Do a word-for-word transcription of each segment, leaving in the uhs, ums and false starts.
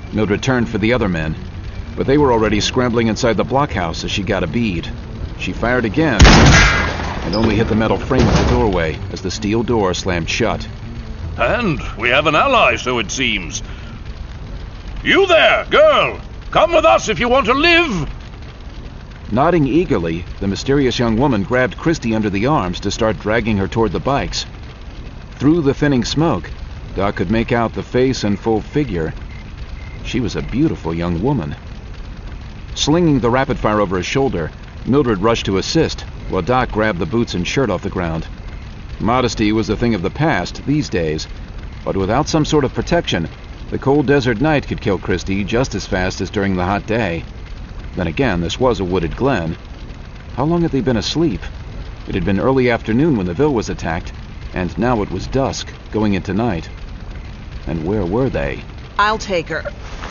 Mildred turned for the other men, but they were already scrambling inside the blockhouse as she got a bead. She fired again, and only hit the metal frame of the doorway as the steel door slammed shut. And we have an ally, so it seems. You there, girl! Come with us if you want to live! Nodding eagerly, the mysterious young woman grabbed Christy under the arms to start dragging her toward the bikes. Through the thinning smoke, Doc could make out the face and full figure. She was a beautiful young woman. Slinging the rapid fire over his shoulder, Mildred rushed to assist, while Doc grabbed the boots and shirt off the ground. Modesty was a thing of the past these days, but without some sort of protection, the cold desert night could kill Christy just as fast as during the hot day. Then again, this was a wooded glen. How long had they been asleep? It had been early afternoon when the Ville was attacked, and now it was dusk, going into night. And where were they? I'll take her.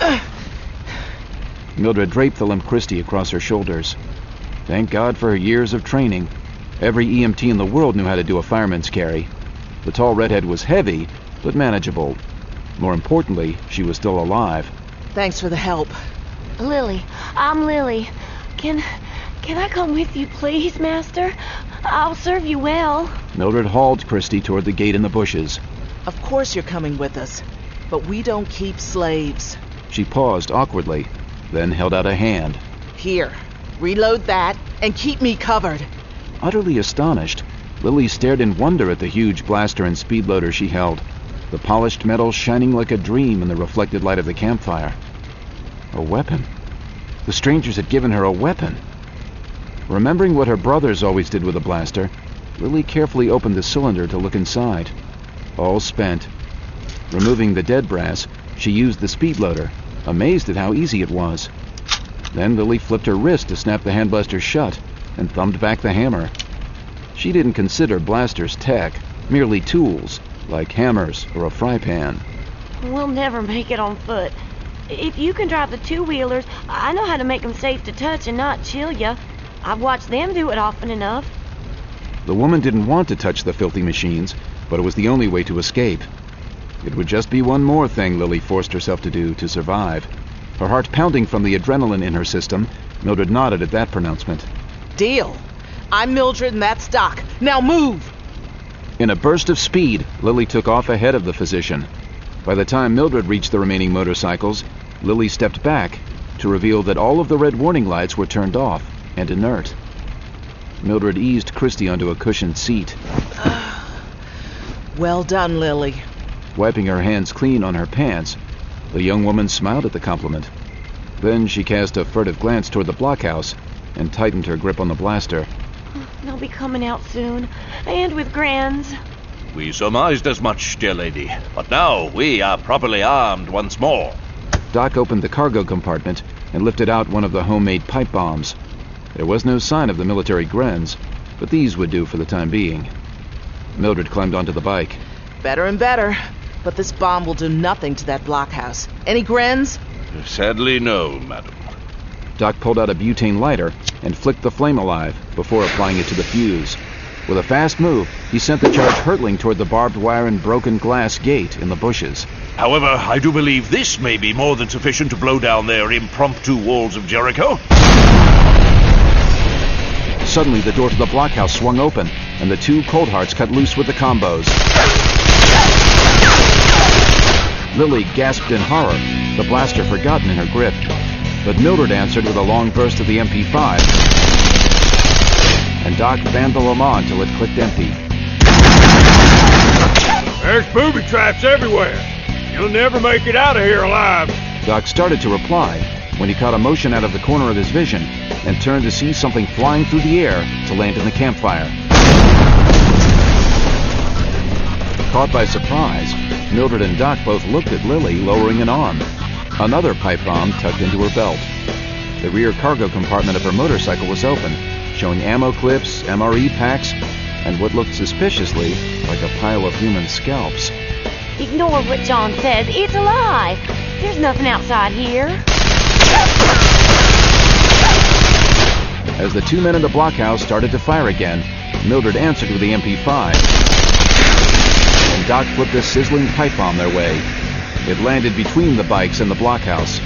Mildred draped the limp Christy across her shoulders. Thank God for her years of training. Every E M T in the world knew how to do a fireman's carry. The tall redhead was heavy, but manageable. More importantly, she was still alive. Thanks for the help. Lily, I'm Lily. Can, can I come with you, please, Master? I'll serve you well. Mildred hauled Christy toward the gate in the bushes. Of course you're coming with us, but we don't keep slaves. She paused awkwardly, then held out a hand. Here, reload that, and keep me covered. Utterly astonished, Lily stared in wonder at the huge blaster and speed loader she held, the polished metal shining like a dream in the reflected light of the campfire. A weapon. The strangers had given her a weapon. Remembering what her brothers always did with a blaster, Lily carefully opened the cylinder to look inside. All spent. Removing the dead brass, she used the speed loader, amazed at how easy it was. Then Lily flipped her wrist to snap the hand blaster shut and thumbed back the hammer. She didn't consider blasters tech, merely tools, like hammers or a fry pan. We'll never make it on foot. If you can drive the two-wheelers, I know how to make them safe to touch and not chill ya. I've watched them do it often enough. The woman didn't want to touch the filthy machines, but it was the only way to escape. It would just be one more thing Lily forced herself to do to survive. Her heart pounding from the adrenaline in her system, Mildred nodded at that pronouncement. Deal. I'm Mildred and that's Doc. Now move! In a burst of speed, Lily took off ahead of the physician. By the time Mildred reached the remaining motorcycles, Lily stepped back to reveal that all of the red warning lights were turned off and inert. Mildred eased Christy onto a cushioned seat. Well done, Lily. Wiping her hands clean on her pants, the young woman smiled at the compliment. Then she cast a furtive glance toward the blockhouse and tightened her grip on the blaster. They'll be coming out soon, and with Grands. We surmised as much, dear lady, but now we are properly armed once more. Doc opened the cargo compartment and lifted out one of the homemade pipe bombs. There was no sign of the military Grens, but these would do for the time being. Mildred climbed onto the bike. Better and better, but this bomb will do nothing to that blockhouse. Any Grens? Sadly, no, madam. Doc pulled out a butane lighter and flicked the flame alive before applying it to the fuse. With a fast move, he sent the charge hurtling toward the barbed wire and broken glass gate in the bushes. However, I do believe this may be more than sufficient to blow down their impromptu walls of Jericho. Suddenly, the door to the blockhouse swung open, and the two Cold Hearts cut loose with the combos. Lily gasped in horror, the blaster forgotten in her grip. But Mildred answered with a long burst of the M P five, and Doc fanned the Lamont till it clicked empty. There's booby traps everywhere. You'll never make it out of here alive. Doc started to reply when he caught a motion out of the corner of his vision and turned to see something flying through the air to land in the campfire. Caught by surprise, Mildred and Doc both looked at Lily, lowering an arm. Another pipe bomb tucked into her belt. The rear cargo compartment of her motorcycle was open, showing ammo clips, M R E packs, and what looked suspiciously like a pile of human scalps. Ignore what John says. It's a lie. There's nothing outside here. As the two men in the blockhouse started to fire again, Mildred answered with the M P five. And Doc flipped a sizzling pipe bomb their way. It landed between the bikes and the blockhouse.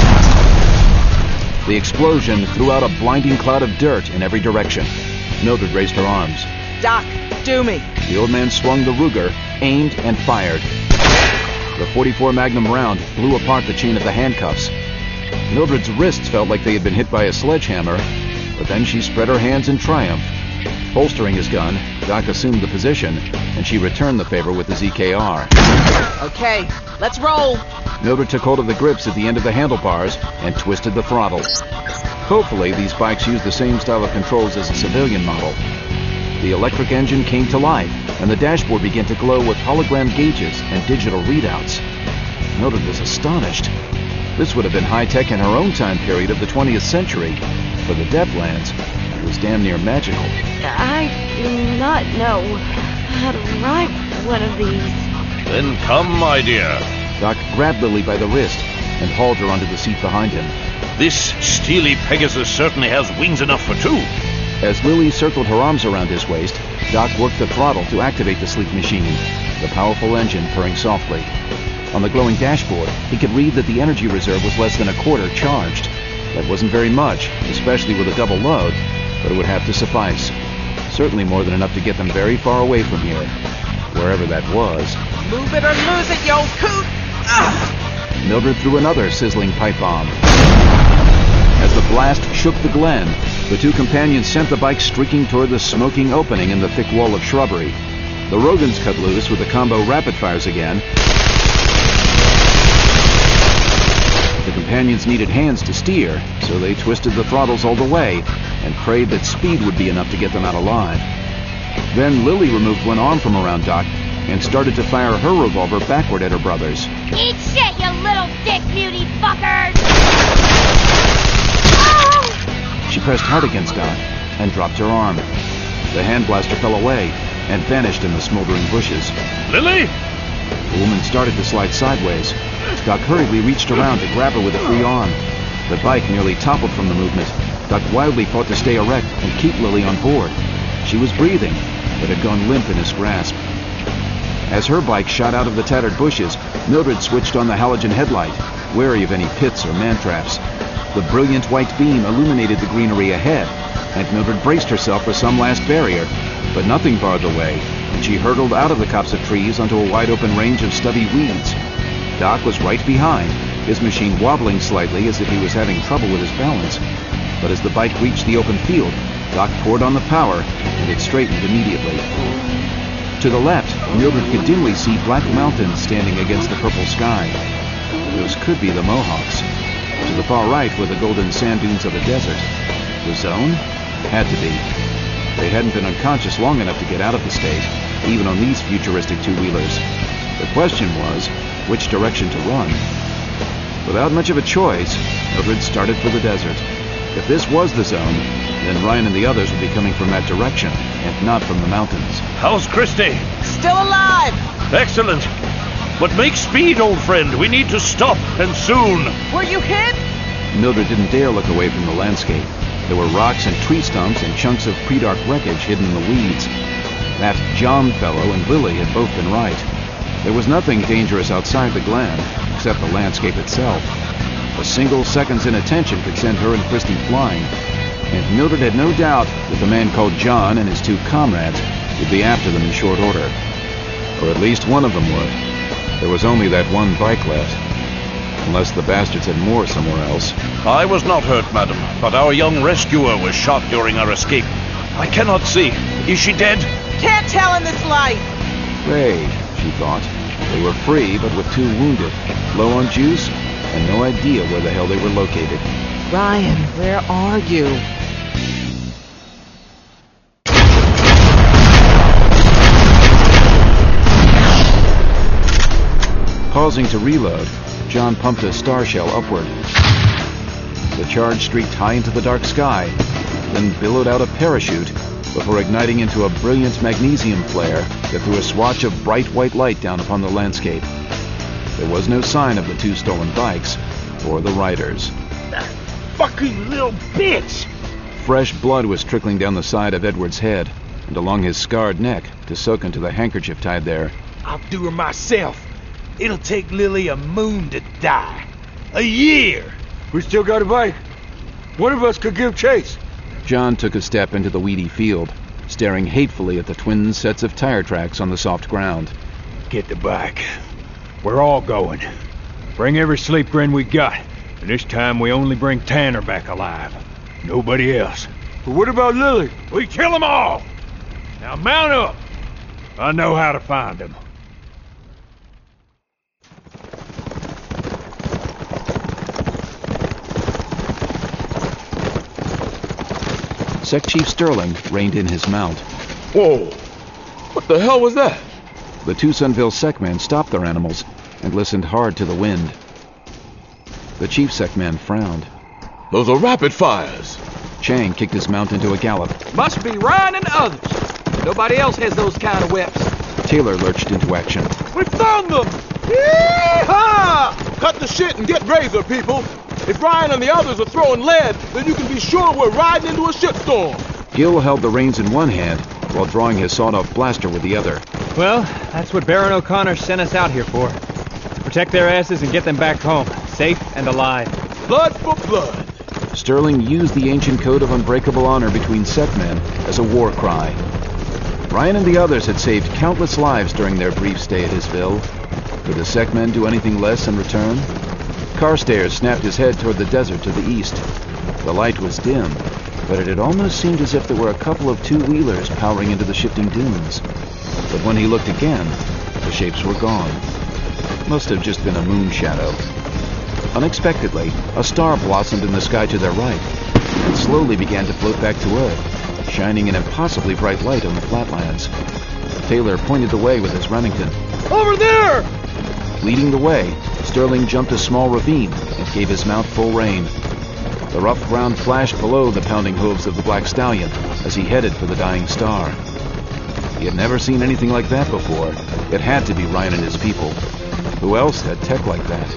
The explosion threw out a blinding cloud of dirt in every direction. Mildred raised her arms. Doc, do me. The old man swung the Ruger, aimed, and fired. The forty-four Magnum round blew apart the chain of the handcuffs. Mildred's wrists felt like they had been hit by a sledgehammer, but then she spread her hands in triumph. Holstering his gun, Doc assumed the position, and she returned the favor with the Z K R. Okay, let's roll. Mildred took hold of the grips at the end of the handlebars and twisted the throttle. Hopefully, these bikes use the same style of controls as a civilian model. The electric engine came to life, and the dashboard began to glow with hologram gauges and digital readouts. Mildred was astonished. This would have been high-tech in her own time period of the twentieth century. For the Deathlands, it was damn near magical. I do not know how to ride one of these. Then come, my dear. Doc grabbed Lily by the wrist and hauled her onto the seat behind him. This steely Pegasus certainly has wings enough for two. As Lily circled her arms around his waist, Doc worked the throttle to activate the sleek machine, the powerful engine purring softly. On the glowing dashboard, he could read that the energy reserve was less than a quarter charged. That wasn't very much, especially with a double load, but it would have to suffice. Certainly more than enough to get them very far away from here, wherever that was. Move it or lose it, yo coot! Ugh. Mildred threw another sizzling pipe bomb. As the blast shook the glen, the two companions sent the bike streaking toward the smoking opening in the thick wall of shrubbery. The Rogans cut loose with the combo rapid fires again. The companions needed hands to steer, so they twisted the throttles all the way and prayed that speed would be enough to get them out alive. Then Lily removed one arm from around Doc and started to fire her revolver backward at her brothers. Eat shit, you little dick beauty fuckers! She pressed hard against Doc and dropped her arm. The hand blaster fell away and vanished in the smoldering bushes. Lily? The woman started to slide sideways. Doc hurriedly reached around to grab her with a free arm. The bike nearly toppled from the movement. Doc wildly fought to stay erect and keep Lily on board. She was breathing, but had gone limp in his grasp. As her bike shot out of the tattered bushes, Mildred switched on the halogen headlight, wary of any pits or man-traps. The brilliant white beam illuminated the greenery ahead, and Mildred braced herself for some last barrier, but nothing barred the way, and she hurtled out of the copse of trees onto a wide-open range of stubby weeds. Doc was right behind, his machine wobbling slightly as if he was having trouble with his balance. But as the bike reached the open field, Doc poured on the power, and it straightened immediately. To the left, Mildred could dimly see black mountains standing against the purple sky. Those could be the Mohawks. To the far right were the golden sand dunes of the desert. The zone? Had to be. They hadn't been unconscious long enough to get out of the state, even on these futuristic two-wheelers. The question was, which direction to run? Without much of a choice, Mildred started for the desert. If this was the zone, then Ryan and the others would be coming from that direction, and not from the mountains. How's Christy? Still alive! Excellent. But make speed, old friend. We need to stop, and soon. Were you hit? Mildred didn't dare look away from the landscape. There were rocks and tree stumps and chunks of pre-dark wreckage hidden in the weeds. That John fellow and Lily had both been right. There was nothing dangerous outside the glen, except the landscape itself. A single second's inattention could send her and Christy flying, and Mildred had no doubt that the man called John and his two comrades would be after them in short order. Or at least one of them would. There was only that one bike left, unless the bastards had more somewhere else. I was not hurt, madam, but our young rescuer was shot during our escape. I cannot see. Is she dead? Can't tell in this light. Great, she thought. They were free, but with two wounded, low on juice, and no idea where the hell they were located. Ryan, where are you? Pausing to reload, John pumped a star shell upward. The charge streaked high into the dark sky, then billowed out a parachute before igniting into a brilliant magnesium flare that threw a swatch of bright white light down upon the landscape. There was no sign of the two stolen bikes or the riders. That fucking little bitch! Fresh blood was trickling down the side of Edward's head and along his scarred neck to soak into the handkerchief tied there. I'll do her myself. It'll take Lily a moon to die. A year! We still got a bike. One of us could give chase. John took a step into the weedy field, staring hatefully at the twin sets of tire tracks on the soft ground. Get the bike. We're all going. Bring every sleep grin we got. And this time we only bring Tanner back alive. Nobody else. But what about Lily? We kill them all! Now mount up! I know how to find them. Sec Chief Sterling reined in his mount. Whoa! What the hell was that? The Tucsonville Secman stopped their animals and listened hard to the wind. The Chief Secman frowned. Those are rapid fires. Chang kicked his mount into a gallop. Must be Ryan and others. Nobody else has those kind of whips. Taylor lurched into action. We found them! Yee-haw! Cut the shit and get Razor, people. If Ryan and the others are throwing lead, then you can be sure we're riding into a shitstorm. Gil held the reins in one hand while drawing his sawed-off blaster with the other. Well, that's what Baron O'Connor sent us out here for. To protect their asses and get them back home, safe and alive. Blood for blood. Sterling used the ancient code of unbreakable honor between Secmen as a war cry. Ryan and the others had saved countless lives during their brief stay at Isville. Would the Secmen do anything less in return? Carstairs snapped his head toward the desert to the east. The light was dim, but it had almost seemed as if there were a couple of two-wheelers powering into the shifting dunes. But when he looked again, the shapes were gone. Must have just been a moon shadow. Unexpectedly, a star blossomed in the sky to their right, and slowly began to float back to Earth, shining an impossibly bright light on the flatlands. Taylor pointed the way with his Remington. Over there! Leading the way, Sterling jumped a small ravine and gave his mount full rein. The rough ground flashed below the pounding hooves of the Black Stallion as he headed for the dying star. He had never seen anything like that before. It had to be Ryan and his people. Who else had tech like that?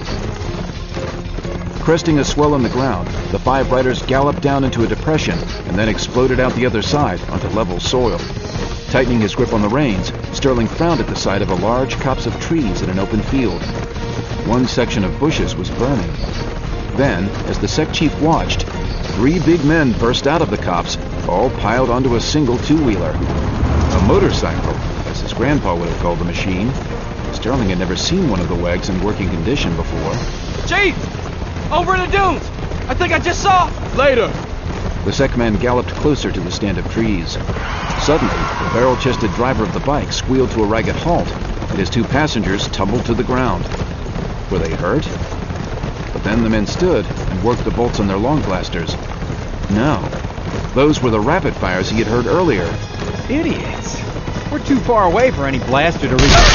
Cresting a swell in the ground, the five riders galloped down into a depression and then exploded out the other side onto level soil. Tightening his grip on the reins, Sterling frowned at the sight of a large copse of trees in an open field. One section of bushes was burning. Then, as the Sec Chief watched, three big men burst out of the copse, all piled onto a single two-wheeler. A motorcycle, as his grandpa would have called the machine. Sterling had never seen one of the wags in working condition before. Chief! Over in the dunes! I think I just saw... Later! The Secman galloped closer to the stand of trees. Suddenly, the barrel-chested driver of the bike squealed to a ragged halt, and his two passengers tumbled to the ground. Were they hurt? But then the men stood and worked the bolts on their long blasters. No. Those were the rapid fires he had heard earlier. Idiots. We're too far away for any blaster to reach.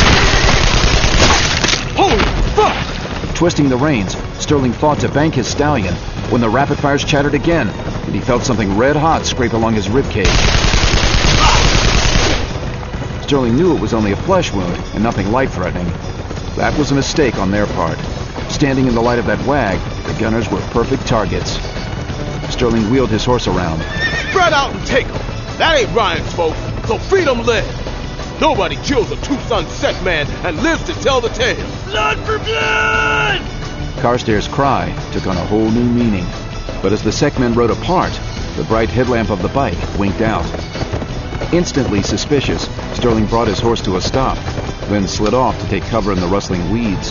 Holy fuck! Twisting the reins, Sterling fought to bank his stallion when the rapid fires chattered again, and he felt something red-hot scrape along his ribcage. Sterling knew it was only a flesh wound and nothing life-threatening. That was a mistake on their part. Standing in the light of that wag, the gunners were perfect targets. Sterling wheeled his horse around. Spread out and take them! That ain't Ryan's folks, so freedom live! Nobody kills a Tucson Secman and lives to tell the tale! Blood for blood! Carstairs' cry took on a whole new meaning. But as the Secmen rode apart, the bright headlamp of the bike winked out. Instantly suspicious, Sterling brought his horse to a stop, then slid off to take cover in the rustling weeds.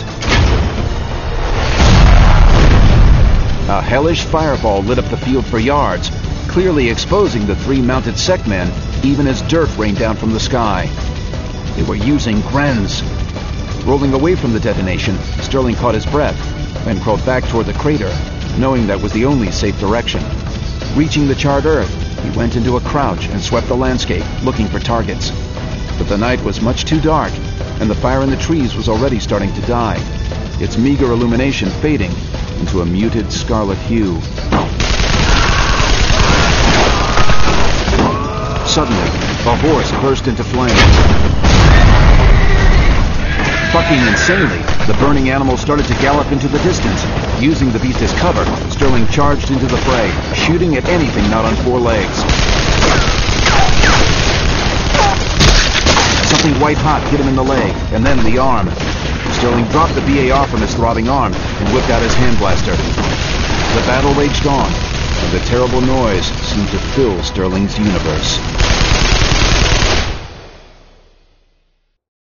A hellish fireball lit up the field for yards, clearly exposing the three mounted Secmen, even as dirt rained down from the sky. They were using Grens. Rolling away from the detonation, Sterling caught his breath, then crawled back toward the crater, knowing that was the only safe direction. Reaching the charred earth, he went into a crouch and swept the landscape, looking for targets. But the night was much too dark, and the fire in the trees was already starting to die, its meager illumination fading into a muted scarlet hue. Suddenly, the horse burst into flames. Bucking insanely, the burning animal started to gallop into the distance. Using the beast as cover, Sterling charged into the fray, shooting at anything not on four legs. Something white-hot hit him in the leg, and then the arm. Sterling dropped the B A R from his throbbing arm and whipped out his hand blaster. The battle raged on, and the terrible noise seemed to fill Sterling's universe.